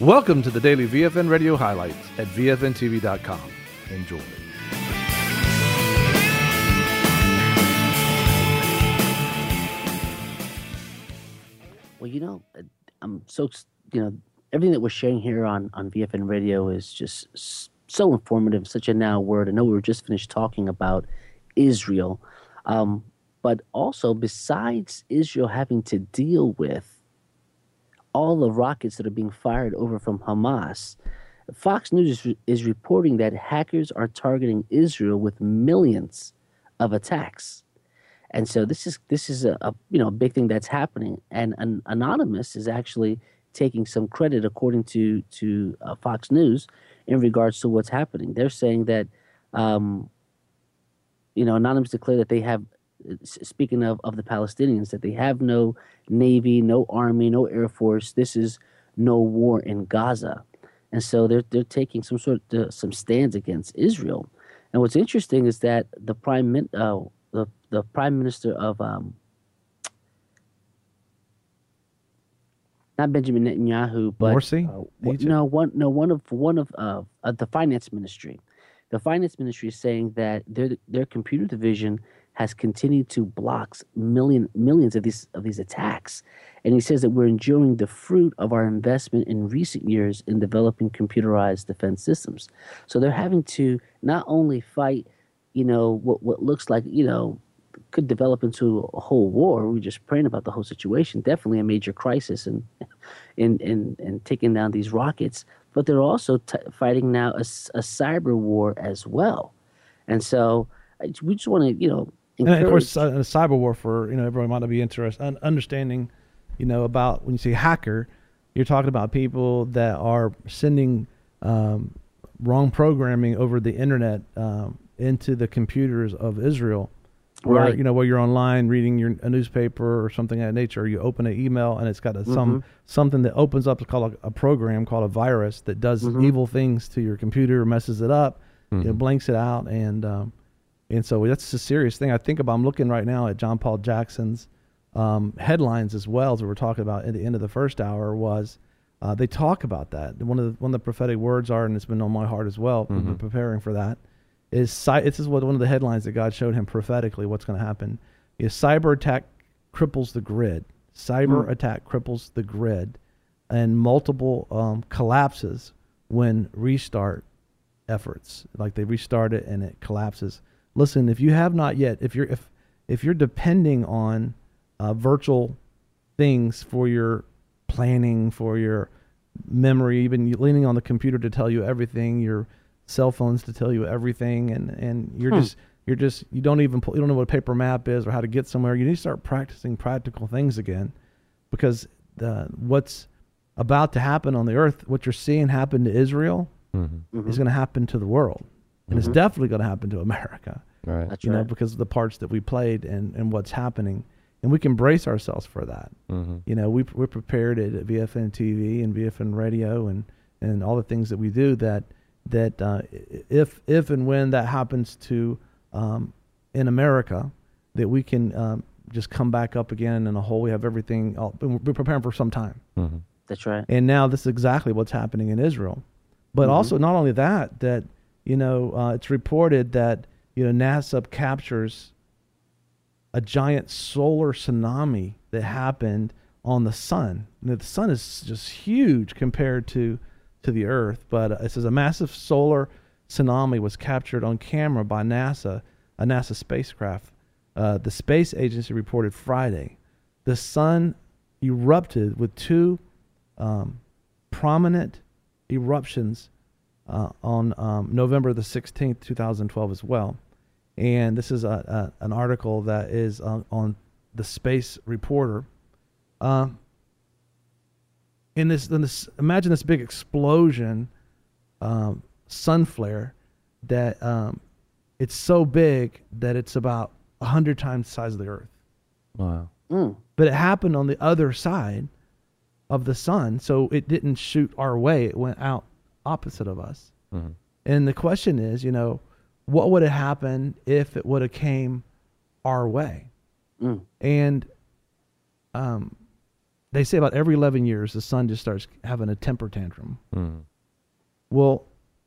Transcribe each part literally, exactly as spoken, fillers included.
Welcome to the daily V F N Radio highlights at V F N T V dot com. Enjoy. Well, you know, I'm so, you know, everything that we're sharing here on, on V F N Radio is just s- so informative, such a now word. I know we were just finished talking about Israel, um, but also besides Israel having to deal with all the rockets that are being fired over from Hamas, Fox News is, is reporting that hackers are targeting Israel with millions of attacks. And so this is this is a, a you know a big thing that's happening. And an, Anonymous is actually taking some credit, according to to uh, Fox News, in regards to what's happening. They're saying that, um, you know, Anonymous declared that they have, speaking of, of the Palestinians, that they have no Navy, no Army, no Air Force. This is no war in Gaza. And so they're they're taking some sort of uh, some stands against Israel. And what's interesting is that the prime min, uh, the the prime minister of um, not Benjamin Netanyahu, but Morsi? uh, w- no one no one of one of uh, uh, the finance ministry. The finance ministry is saying that their their computer division has continued to block million millions of these of these attacks, and he says that we're enjoying the fruit of our investment in recent years in developing computerized defense systems. So they're having to not only fight, you know, what what looks like, you know, could develop into a whole war. We're just praying about the whole situation. Definitely a major crisis, and in in in taking down these rockets. But they're also t- fighting now a, a cyber war as well. And so I, we just want to, you know, encourage. And of course, uh, cyber warfare, you know, everyone might not be interested in understanding, you know, about when you say hacker, you're talking about people that are sending um, wrong programming over the internet um, into the computers of Israel. Where, Right. you know, where you're online reading your a newspaper or something of that nature, you open an email and it's got a, Mm-hmm. some something that opens up. It's called a, a program called a virus that does Mm-hmm. evil things to your computer, messes it up, Mm-hmm. you know, blanks it out, and um, and so that's a serious thing. I think about. I'm looking right now at John Paul Jackson's um, headlines as well, as we were talking about at the end of the first hour. Was uh, they talk about that? One of the one of the prophetic words are, and it's been on my heart as well. Mm-hmm. We're preparing for that. Is cy- this is what one of the headlines that God showed him prophetically what's going to happen is cyber attack cripples the grid. Cyber Mm. attack cripples the grid, and multiple um, collapses when restart efforts, like they restart it and it collapses. Listen, if you have not yet, if you're if if you're depending on uh, virtual things for your planning, for your memory, even leaning on the computer to tell you everything, your cell phones to tell you everything, and and you're Hmm. just you're just you don't even pull, you don't know what a paper map is or how to get somewhere. You need to start practicing practical things again, because the what's about to happen on the earth, what you're seeing happen to Israel, Mm-hmm. Mhm. is going to happen to the world, and it's Mhm. definitely going to happen to America. Right. That's You know, right. because of the parts that we played and and what's happening, and we can brace ourselves for that. Mm-hmm. You know, we we're prepared at V F N T V and V F N Radio and and all the things that we do that. that uh, if if and when that happens to um, in America, that we can um, just come back up again in a whole. We have everything. All, we're preparing for some time, Mm-hmm. That's right. and now this is exactly what's happening in Israel. But Mhm. also, not only that, that you know, uh, it's reported that you know NASA captures a giant solar tsunami that happened on the sun. You know, the sun is just huge compared to to the Earth, but uh, it says a massive solar tsunami was captured on camera by NASA, a NASA spacecraft. Uh, the space agency reported Friday. The sun erupted with two um, prominent eruptions uh, on um, November the sixteenth, two thousand twelve as well. And this is a, a, an article that is on, on the Space Reporter. Um, In this, in this, imagine this big explosion, um, sun flare, that um, it's so big that it's about a hundred times the size of the Earth. Wow. Mm. But it happened on the other side of the sun, so it didn't shoot our way; it went out opposite of us. Mm-hmm. And the question is, you know, what would have happened if it would have came our way? Mm. And um, they say about every eleven years, the sun just starts having a temper tantrum. Mm. Well,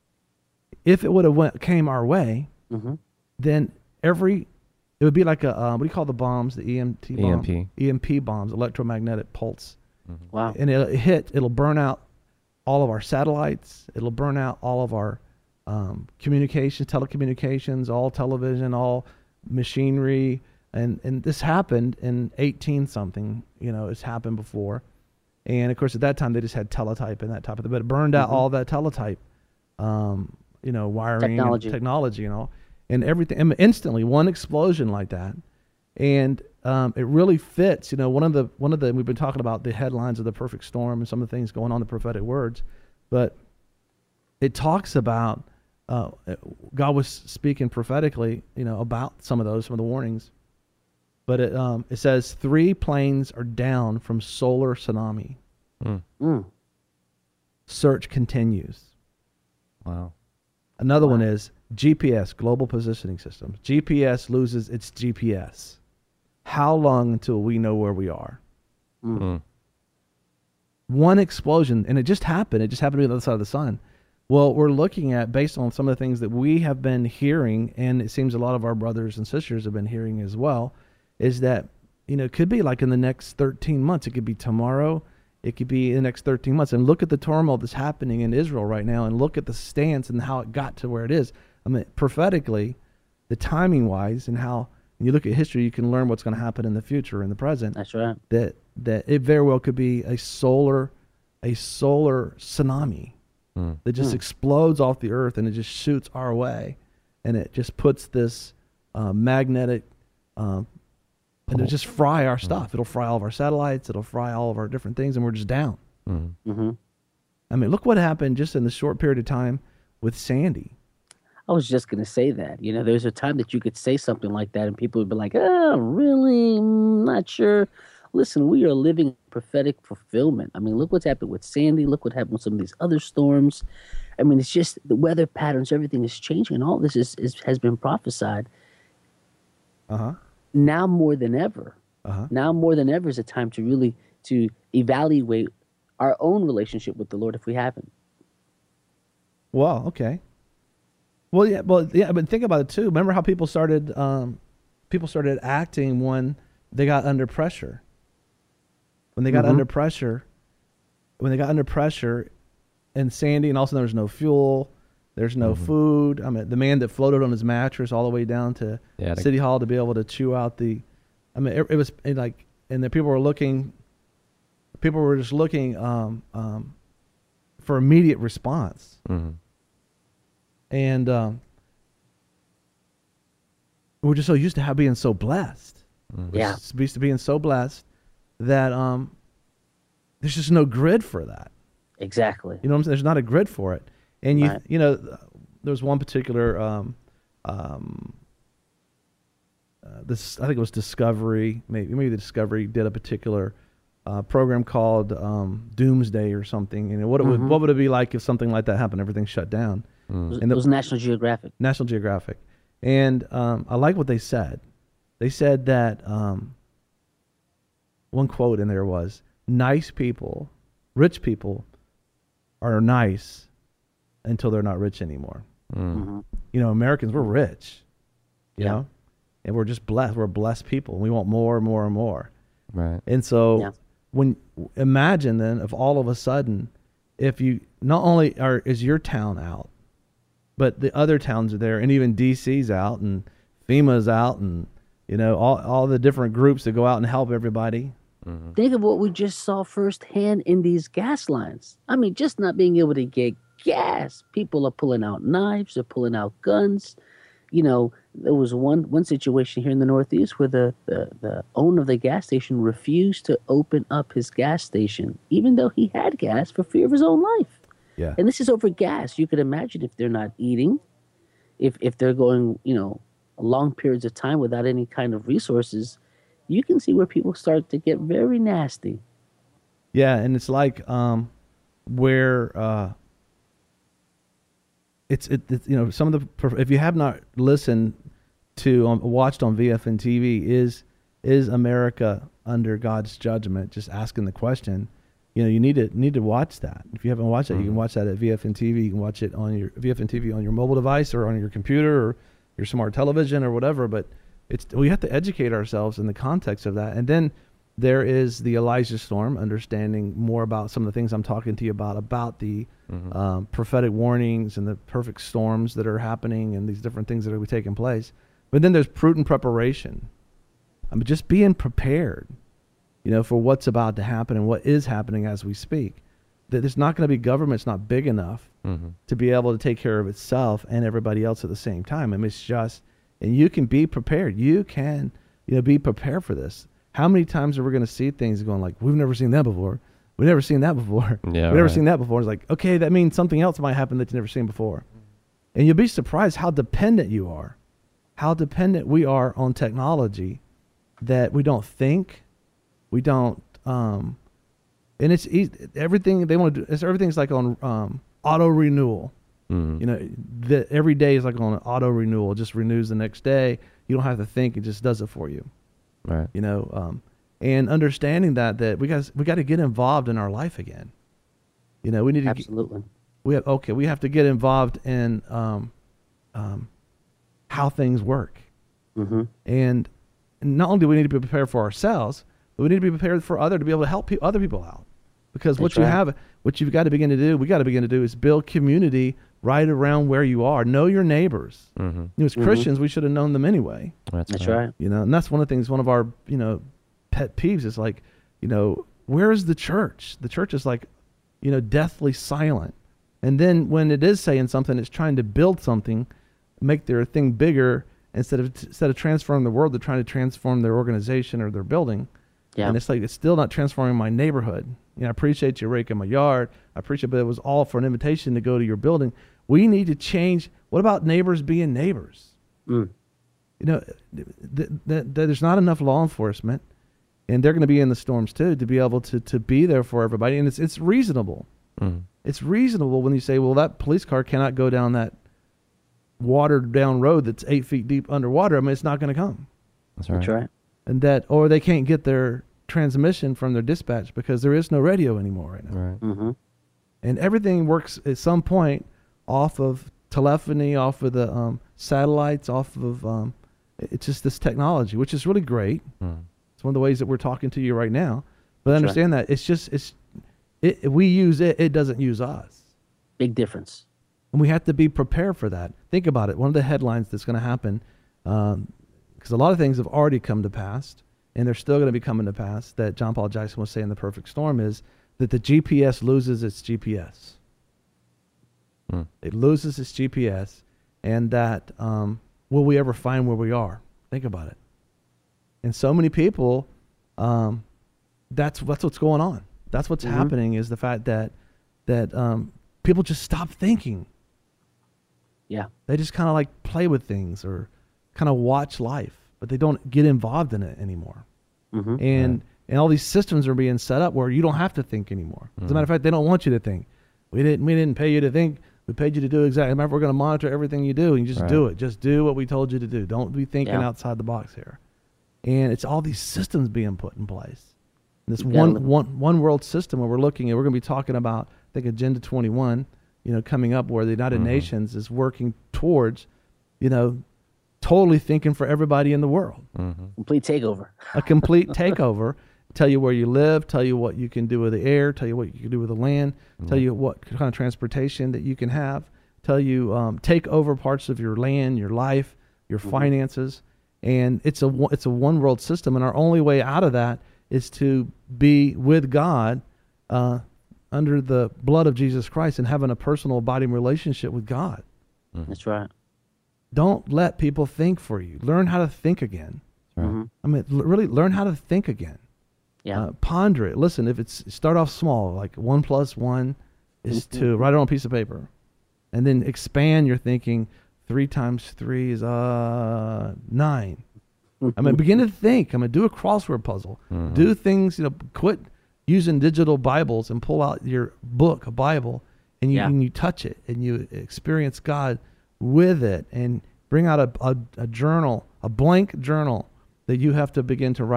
if it would have went came our way, Mm-hmm. then every it would be like a uh, what do you call the bombs? The E M T bomb? E M P. E M P bombs, electromagnetic pulse, Wow. and it'll hit. It'll burn out all of our satellites. It'll burn out all of our um, communications, telecommunications, all television, all machinery, and and this happened in eighteen something. You know, it's happened before, and of course at that time they just had teletype and that type of thing, but it burned out Mm-hmm. all that teletype, um, you know, wiring, Technology. and technology, you know, and everything. And instantly, one explosion like that, and um, it really fits. You know, one of the one of the we've been talking about the headlines of the perfect storm and some of the things going on in the prophetic words, but it talks about uh, God was speaking prophetically, you know, about some of those, some of the warnings. But it um, it says three planes are down from solar tsunami. Mm. Mm. Search continues. Wow. Another Wow. one is G P S, Global Positioning System. G P S loses its G P S. How long until we know where we are? Mm. Mm. One explosion, and it just happened. It just happened to be on the other side of the sun. Well, we're looking at, based on some of the things that we have been hearing, and it seems a lot of our brothers and sisters have been hearing as well, is that, you know, it could be like in the next thirteen months. It could be tomorrow. It could be in the next thirteen months. And look at the turmoil that's happening in Israel right now, and look at the stance and how it got to where it is. I mean, prophetically, the timing-wise, and how when you look at history, you can learn what's going to happen in the future, in the present. That's right. That that it very well could be a solar, a solar tsunami Mm. that just Hmm. explodes off the earth, and it just shoots our way, and it just puts this uh, magnetic, um, and it'll just fry our stuff. It'll fry all of our satellites. It'll fry all of our different things, and we're just down. Mm. Mm-hmm. I mean, look what happened just in the short period of time with Sandy. I was just going to say that. You know, there's a time that you could say something like that and people would be like, oh, really? Mm, not sure. Listen, we are living prophetic fulfillment. I mean, look what's happened with Sandy. Look what happened with some of these other storms. I mean, it's just the weather patterns, everything is changing, and all this is, is has been prophesied. Uh-huh. Now more than ever, Uh-huh. now more than ever is a time to really to evaluate our own relationship with the Lord if we haven't. Well, okay. Well, yeah, well, yeah, but think about it too. Remember how people started, um, people started acting when they got under pressure. When they got Mhm. under pressure, when they got under pressure, and Sandy, and also there was no fuel, there's no Mhm. food. I mean, the man that floated on his mattress all the way down to Yeah. the- City Hall to be able to chew out the, I mean, it, it was it like, and the people were looking, people were just looking um, um, for immediate response. Mhm. And um, we're just so used to how being so blessed. Mhm. Yeah. We're s- used to being so blessed that um, there's just no grid for that. Exactly. You know what I'm saying? There's not a grid for it. And you Right. you know, th- there was one particular um, um, uh, this I think it was Discovery, maybe maybe the Discovery did a particular uh, program called um, Doomsday or something. And what it would Mhm. what would it be like if something like that happened? Everything shut down. It Mm. was, And the- it was National Geographic. National Geographic. And um, I like what they said. They said that um, one quote in there was, nice people, rich people are nice until they're not rich anymore. Mm. hmm You know, Americans, we're rich, you Yeah. know, and we're just blessed. We're blessed people. We want more and more and more. Right. And so Yeah. when imagine then if all of a sudden, if you not only are is your town out, but the other towns are there, and even D C's out, and FEMA's out, and you know all all the different groups that go out and help everybody. Mhm. Think of what we just saw firsthand in these gas lines. I mean, just not being able to get gas. People are pulling out knives. They're pulling out guns. You know, there was one one situation here in the Northeast where the, the, the owner of the gas station refused to open up his gas station, even though he had gas, for fear of his own life. Yeah, And this is over gas. You could imagine if they're not eating, if if they're going, you know, long periods of time without any kind of resources, you can see where people start to get very nasty. yeah, and it's like um, where uh, it's it, it's you know some of the per- if you have not listened to um, watched on V F N T V is is America under God's judgment, just asking the question, you know, you need to need to watch that. If you haven't watched that, mm-hmm. you can watch that at V F N T V. You can watch it on your V F N T V on your mobile device or on your computer or your smart television or whatever. But it's we have to educate ourselves in the context of that. And then there is the Elijah storm, understanding more about some of the things I'm talking to you about, about the mm-hmm. um, prophetic warnings and the perfect storms that are happening and these different things that are taking place. But then there's prudent preparation. I mean, just being prepared, you know, for what's about to happen and what is happening as we speak. That there's not going to be government's not big enough mm-hmm. to be able to take care of itself and everybody else at the same time. I mean, it's just, and you can be prepared. You can, you know, be prepared for this. How many times are we going to see things going like, we've never seen that before. We've never seen that before. Yeah, We've never right. seen that before. It's like, okay, that means something else might happen that you've never seen before. And you'll be surprised how dependent you are, how dependent we are on technology, that we don't think, we don't, um, and it's easy, everything they want to do, it's, everything's like on um, auto renewal. Mm-hmm. You know, the, every day is like on an auto renewal. It just renews the next day. You don't have to think; it just does it for you. Right. You know, um, and understanding that that we got we got to get involved in our life again. You know, we need to absolutely. Get, we have okay. We have to get involved in um, um, how things work, mm-hmm. and not only do we need to be prepared for ourselves, but we need to be prepared for other to be able to help pe- other people out. Because That's what you right. have, what you've got to begin to do, we got to begin to do is build community right around where you are. Know your neighbors. Mm-hmm. You know, as mm-hmm. Christians, we should have known them anyway. That's, that's right. right. You know, and that's one of the things, one of our, you know, pet peeves is like, you know, where is the church? The church is like, you know, deathly silent. And then when it is saying something, it's trying to build something, make their thing bigger. Instead of instead of transforming the world, they're trying to transform their organization or their building. Yeah. And it's like, it's still not transforming my neighborhood. You know, I appreciate you raking my yard. I appreciate, but it was all for an invitation to go to your building. We need to change. What about neighbors being neighbors? Mm. You know, th- th- th- there's not enough law enforcement, and they're going to be in the storms too, to be able to, to be there for everybody. And it's it's reasonable. Mm. It's reasonable when you say, well, that police car cannot go down that watered down road that's eight feet deep underwater. I mean, it's not going to come. That's right. That's right. And that, or they can't get their transmission from their dispatch because there is no radio anymore right now. Right. Mm-hmm. And everything works at some point off of telephony, off of the um, satellites, off of, um, it's just this technology, which is really great. Mm. It's one of the ways that we're talking to you right now. But That's understand right. that it's just, it's, it, we use it, it doesn't use us. Big difference. And we have to be prepared for that. Think about it. One of the headlines that's going to happen, um, because a lot of things have already come to pass, and they're still going to be coming to pass, that John Paul Jackson was saying in The Perfect Storm, is that the G P S loses its G P S. Hmm. It loses its G P S, and that um, will we ever find where we are? Think about it. And so many people, um, that's that's what's going on. That's what's mm-hmm. happening, is the fact that that um, people just stop thinking. Yeah. They just kind of like play with things or kind of watch life, but they don't get involved in it anymore. Mm-hmm. And right. and all these systems are being set up where you don't have to think anymore. Mm-hmm. As a matter of fact, they don't want you to think. We didn't we didn't pay you to think. We paid you to do exactly. Remember, we're going to monitor everything you do, and you just right. do it. Just do what we told you to do. Don't be thinking yeah. outside the box here. And it's all these systems being put in place. And this one, live. one one world system where we're looking at, we're going to be talking about, I think, Agenda twenty-one, you know, coming up, where the United mm-hmm. Nations is working towards, you know, totally thinking for everybody in the world. Mm-hmm. Complete takeover. A complete takeover. Tell you where you live, tell you what you can do with the air, tell you what you can do with the land, mm-hmm. tell you what kind of transportation that you can have, tell you um, take over parts of your land, your life, your mm-hmm. finances. And it's a, it's a one world system. And our only way out of that is to be with God uh, under the blood of Jesus Christ and having a personal abiding relationship with God. Mm-hmm. That's right. Don't let people think for you. Learn how to think again. Mm-hmm. I mean, l- really learn how to think again. Yeah. Uh, ponder it. Listen, if it's start off small, like one plus one is mm-hmm. two. Write it on a piece of paper, and then expand your thinking. Three times three is uh nine. I mean, begin to think. I mean, do a crossword puzzle. Mm-hmm. Do things. You know, quit using digital Bibles and pull out your book, a Bible, and you yeah. and you touch it and you experience God with it, and bring out a, a, a journal, a blank journal that you have to begin to write.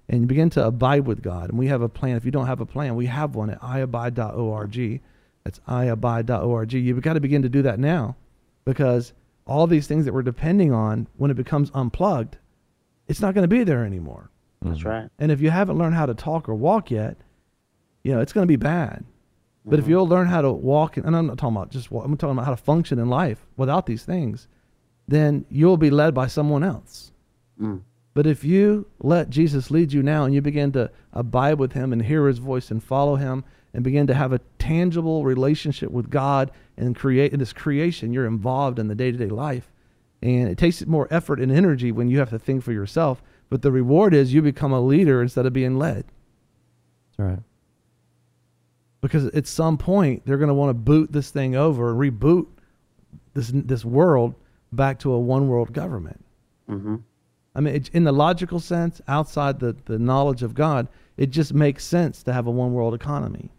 and you begin to abide with God. And we have a plan. If you don't have a plan, we have one at i abide dot org. That's i abide dot org. You've got to begin to do that now, because all these things that we're depending on, when it becomes unplugged, it's not going to be there anymore. That's right. And if you haven't learned how to talk or walk yet, you know, it's going to be bad. But mm-hmm. if you'll learn how to walk, and I'm not talking about just walk, I'm talking about how to function in life without these things, then you'll be led by someone else. Mm. But if you let Jesus lead you now, and you begin to abide with him and hear his voice and follow him and begin to have a tangible relationship with God and create in this creation, you're involved in the day-to-day life. And it takes more effort and energy when you have to think for yourself. But the reward is you become a leader instead of being led. That's right. Because at some point, they're going to want to boot this thing over and reboot this this world back to a one-world government. Mm-hmm. I mean, it, in the logical sense, outside the, the knowledge of God, it just makes sense to have a one-world economy.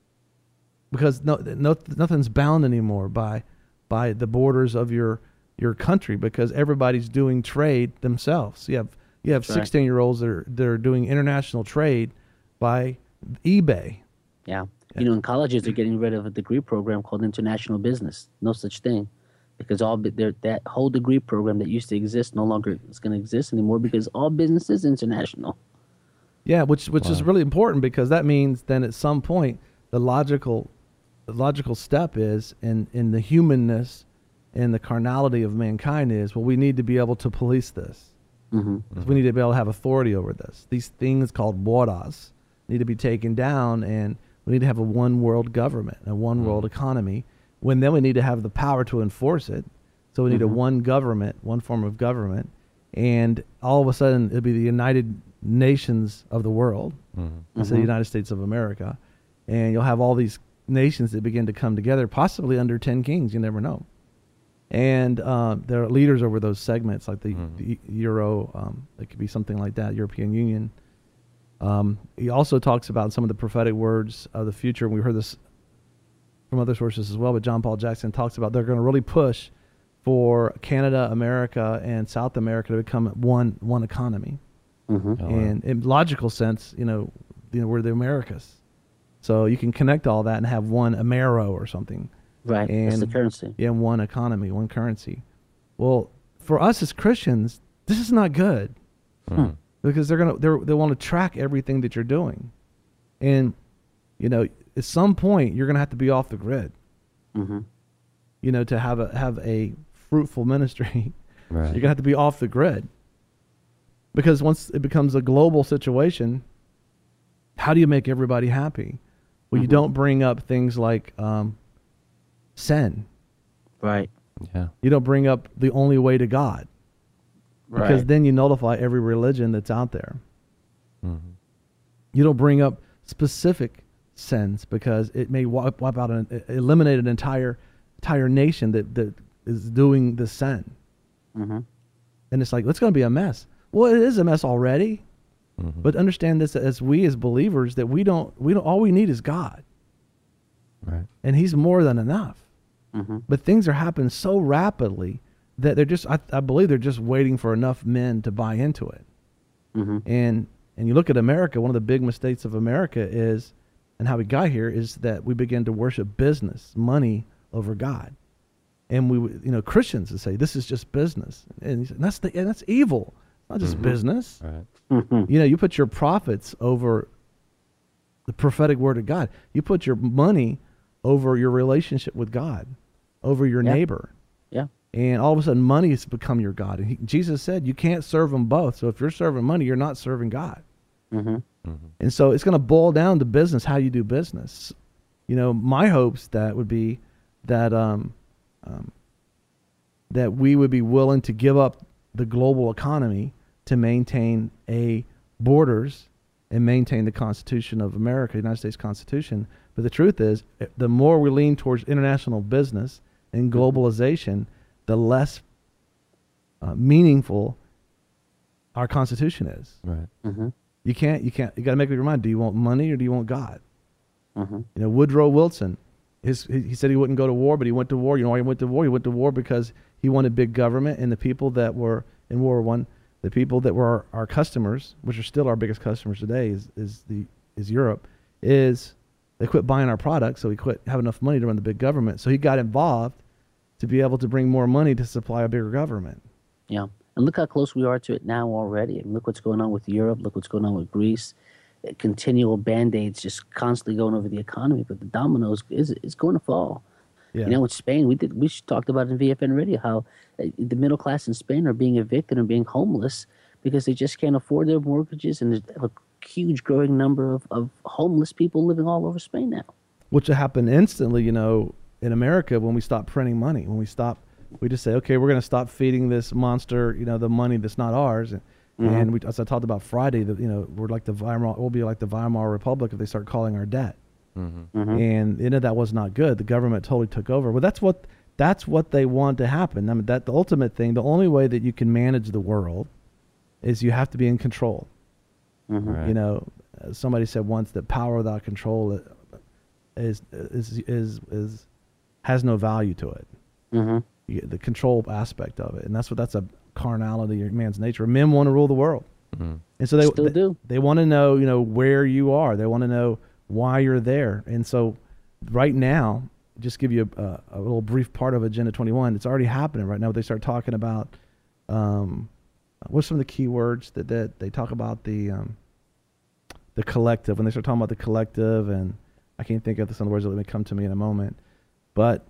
Because no, no, nothing's bound anymore by by the borders of your your country, because everybody's doing trade themselves. You have you have sixteen-year-olds that are, that are doing international trade by eBay. Yeah. You know, in colleges, they're getting rid of a degree program called international business. No such thing. Because all that whole degree program that used to exist no longer is going to exist anymore, because all business is international. Yeah, which which wow. is really important, because that means then at some point the logical the logical step is in, in the humanness and the carnality of mankind is, well, we need to be able to police this. Mm-hmm. Mm-hmm. We need to be able to have authority over this. These things called borders need to be taken down, and we need to have a one world government, a one mm-hmm. world economy. When then we need to have the power to enforce it. So we need mm-hmm. a one government, one form of government, and all of a sudden it'll be the United Nations of the world. Mm-hmm. It's the United States of America, and you'll have all these nations that begin to come together, possibly under ten kings. You never know. And uh, there are leaders over those segments, like the, mm-hmm. the Euro. Um, it could be something like that, European Union. Um, he also talks about some of the prophetic words of the future. We heard this from other sources as well, but John Paul Jackson talks about they're going to really push for Canada, America, and South America to become one one economy. Mm-hmm. Oh, and wow. in logical sense, you know, you know, we're the Americas, so you can connect all that and have one Amero or something. Right, and that's the currency. Yeah, one economy, one currency. Well, for us as Christians, this is not good, hmm. because they're gonna they they want to track everything that you're doing, and you know, at some point you're gonna have to be off the grid. Mm-hmm. You know, to have a have a fruitful ministry, right. You're gonna have to be off the grid, because once it becomes a global situation, how do you make everybody happy? Well, mm-hmm. you don't bring up things like um, sin. Right. Yeah. You don't bring up the only way to God. Right. Because then you nullify every religion that's out there. Mm-hmm. You don't bring up specific sins, because it may wipe, wipe out an eliminate an entire entire nation that, that is doing the sin. Mm-hmm. And it's like, it's going to be a mess. Well, it is a mess already. Mm-hmm. But understand this, as we as believers, that we don't we don't all we need is God. Right. And he's more than enough. Mm-hmm. But things are happening so rapidly that they're just I, I believe they're just waiting for enough men to buy into it. Mm-hmm. And and you look at America, one of the big mistakes of America is, and how we got here, is that we begin to worship business, money over God. And we, you know, Christians would say this is just business, and that's the and that's evil. It's not just mm-hmm. business. Right. Mm-hmm. You know, you put your profits over the prophetic word of God. You put your money over your relationship with God, over your yeah. neighbor. Yeah. And all of a sudden, money has become your God. And he, Jesus said you can't serve them both. So if you're serving money, you're not serving God. Mm-hmm. Mm-hmm. And so it's going to boil down to business, how you do business. You know, my hopes that would be that um, um, that we would be willing to give up the global economy to maintain a borders and maintain the Constitution of America, the United States Constitution. But the truth is, the more we lean towards international business and globalization, the less uh, meaningful our Constitution is. Right. Mm-hmm. You can't. You can't. You got to make up your mind. Do you want money or do you want God? Mm-hmm. You know, Woodrow Wilson. His he, he said he wouldn't go to war, but he went to war. You know why he went to war? He went to war because he wanted big government, and the people that were in World War One The people that were our, our customers, which are still our biggest customers today, is is the is Europe, is they quit buying our products, so we quit having enough money to run the big government. So he got involved to be able to bring more money to supply a bigger government. Yeah. And look how close we are to it now already. And look what's going on with Europe. Look what's going on with Greece. Uh, Continual band-aids just constantly going over the economy. But the dominoes is is going to fall. Yeah. You know, in Spain, we did we talked about in V F N Radio how uh, the middle class in Spain are being evicted and being homeless because they just can't afford their mortgages. And there's a huge growing number of, of homeless people living all over Spain now. Which will happen instantly, you know, in America when we stop printing money. When we stop, we just say, okay, we're going to stop feeding this monster, you know, the money that's not ours. And, Mhm. and we, as I talked about Friday, that you know, we're like the Weimar, we'll be like the Weimar Republic if they start calling our debt. Mm-hmm. Mhm. And you know that was not good. The government totally took over. Well, that's what that's what they want to happen. I mean, that the ultimate thing, the only way that you can manage the world is you have to be in control. Mhm. Right. You know, uh, somebody said once that power without control is is is is has no value to it. Mhm. You get the control aspect of it, and that's what that's a carnality of man's nature. Men want to rule the world, Mm-hmm. and so they Still they, do. they want to know, you know, where you are. They want to know why you're there, and so right now, just give you a, a little brief part of Agenda twenty-one. It's already happening right now. They start talking about um, what's some of the key words that, that they talk about the um, the collective. When they start talking about the collective, and I can't think of some of the words that may come to me in a moment, but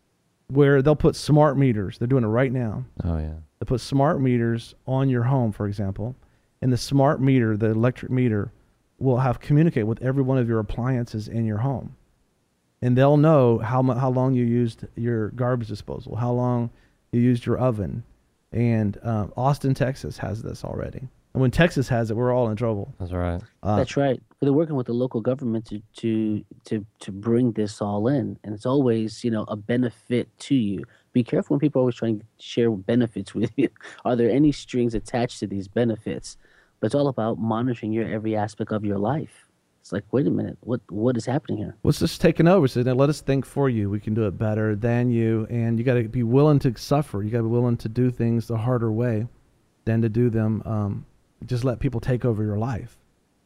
where they'll put smart meters. They're doing it right now. Oh yeah. They put smart meters on your home, for example, and the smart meter, the electric meter, will have communicate with every one of your appliances in your home, and they'll know how mu- how long you used your garbage disposal, how long you used your oven, and uh, Austin, Texas, has this already. And when Texas has it, we're all in trouble. That's right. Uh, That's right. They're working with the local government to, to to to bring this all in, and it's always, you know, a benefit to you. Be careful when people are always trying to share benefits with you. Are there any strings attached to these benefits? But it's all about monitoring your every aspect of your life. It's like, wait a minute, what what is happening here? What's this taking over? So now let us think for you. We can do it better than you, and you got to be willing to suffer. You got to be willing to do things the harder way than to do them. Um, just let people take over your life.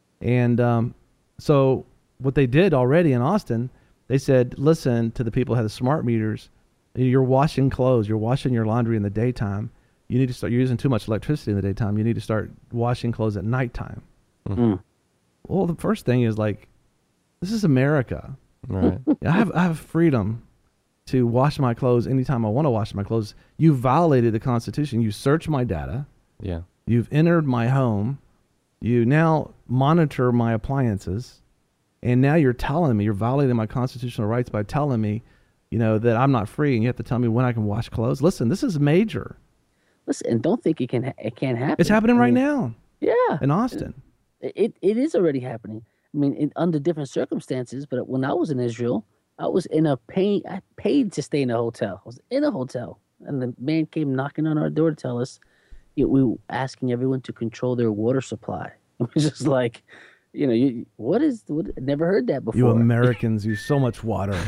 And um, so what they did already in Austin, they said, listen to the people who have the smart meters. You're washing clothes. You're washing your laundry in the daytime. You need to start you're using too much electricity in the daytime. You need to start washing clothes at nighttime. Mm. Well, the first thing is like, this is America. Right. I have I have freedom to wash my clothes anytime I want to wash my clothes. You violated the Constitution. You searched my data. Yeah. You've entered my home. You now monitor my appliances. And now you're telling me, you're violating my constitutional rights by telling me, you know, that I'm not free and you have to tell me when I can wash clothes. Listen, this is major. Listen, and don't think it can ha- it can't happen. It's happening I right mean, now Yeah, in Austin. it it is already happening. I mean, in, under different circumstances. But when I was in Israel, I was in a pay. I paid to stay in a hotel. I was in a hotel, and the man came knocking on our door to tell us, you know, we were asking everyone to control their water supply. It was just like, you know, you, what is? What, never heard that before. You Americans use so much water.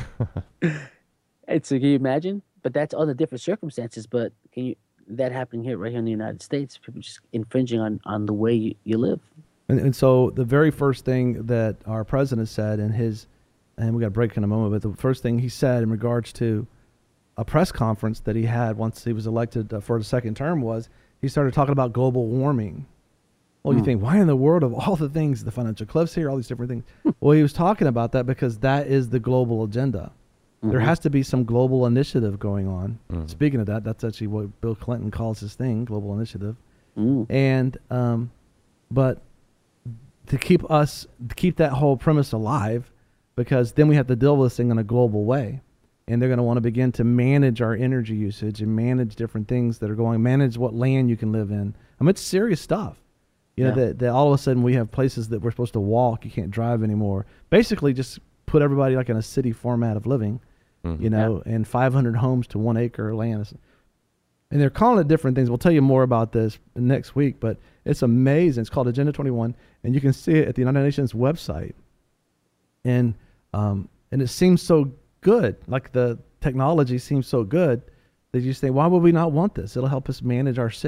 And so can you imagine? But that's under different circumstances. But can you that happening here, right here in the United States? People just infringing on, on the way you, you live. And, and so the very first thing that our president said in his, and we got to break in a moment, but the first thing he said in regards to a press conference that he had once he was elected uh, for the second term was he started talking about global warming. Well, you Hmm. think, why in the world of all the things, the financial cliffs here, all these different things? Well, he was talking about that because that is the global agenda. There Mhm. has to be some global initiative going on. Mhm. Speaking of that, that's actually what Bill Clinton calls his thing, global initiative. Mm. And um, but to keep us to keep that whole premise alive, because then we have to deal with this thing in a global way, and they're going to want to begin to manage our energy usage and manage different things that are going, manage what land you can live in. I mean, it's serious stuff. You know, Yeah. that, that all of a sudden we have places that we're supposed to walk, you can't drive anymore. Basically, just put everybody like in a city format of living. Mhm. You know, and five hundred homes to one acre of land. And they're calling it different things. We'll tell you more about this next week, but it's amazing. It's called Agenda twenty-one, and you can see it at the United Nations website. And um, and it seems so good, like the technology seems so good that you just think, why would we not want this? It'll help us manage our city.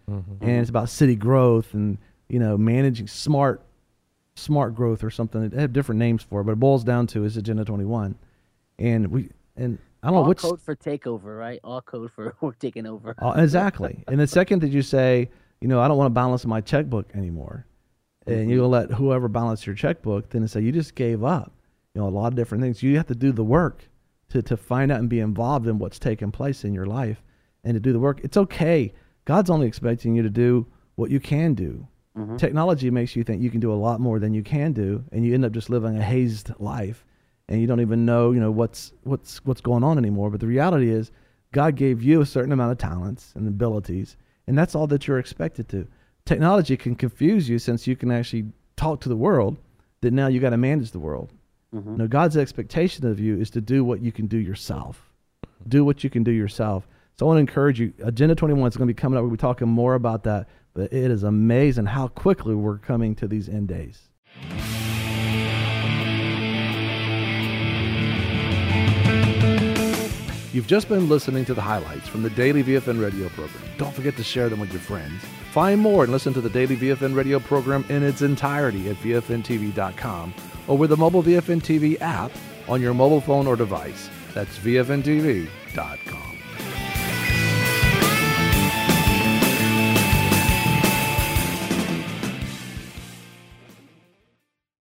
Mm-hmm. and it's about city growth and, you know, managing smart, smart growth or something. They have different names for it, but it boils down to is Agenda twenty-one. And we, and I don't All know which. code for takeover, right? All code for we're taking over. Uh, exactly. And the second that you say, you know, I don't want to balance my checkbook anymore, and Mhm. you'll let whoever balance your checkbook, then say you just gave up, you know, a lot of different things. You have to do the work to, to find out and be involved in what's taking place in your life and to do the work. It's okay. God's only expecting you to do what you can do. Mhm. Technology makes you think you can do a lot more than you can do, and you end up just living a hazed life, and you don't even know, you know, what's what's what's going on anymore. But the reality is, God gave you a certain amount of talents and abilities, and that's all that you're expected to. Technology can confuse you since you can actually talk to the world, that now you got to manage the world. Mhm. No, God's expectation of you is to do what you can do yourself. Do what you can do yourself. So I want to encourage you. Agenda twenty-one is going to be coming up. We'll be talking more about that. But it is amazing how quickly we're coming to these end days. You've just been listening to the highlights from the Daily V F N Radio program. Don't forget to share them with your friends. Find more and listen to the Daily V F N Radio program in its entirety at V F N T V dot com or with the mobile V F N T V app on your mobile phone or device. That's V F N T V dot com.